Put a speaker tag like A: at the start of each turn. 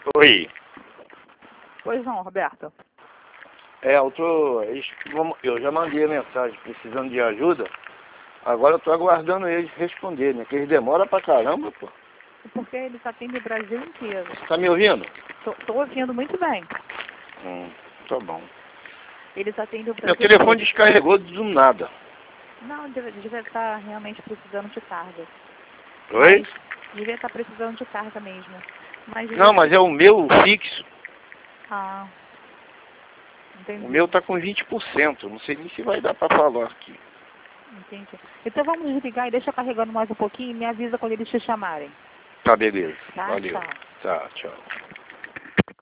A: Oi.
B: Pois não, Roberto.
A: Eu já mandei a mensagem precisando de ajuda. Agora eu tô aguardando eles responderem, né? Que eles demoram pra caramba, pô.
B: Porque eles atendem o Brasil inteiro.
A: Você tá me ouvindo?
B: Tô ouvindo muito bem.
A: Tá bom.
B: Eles atendem o
A: Meu
B: Brasil
A: telefone
B: inteiro.
A: descarregou do nada.
B: Não, devia estar realmente precisando de carga.
A: Oi?
B: Mas devia estar precisando de carga mesmo. Mas
A: Não, mas é o meu fixo.
B: Ah, entendi.
A: O meu tá com 20%. Não sei nem se vai dar pra falar aqui.
B: Entendi. Então vamos desligar e deixa carregando mais um pouquinho e me avisa quando eles te chamarem.
A: Tá, beleza.
B: Tá?
A: Valeu.
B: Tchau.
A: Tá, tchau.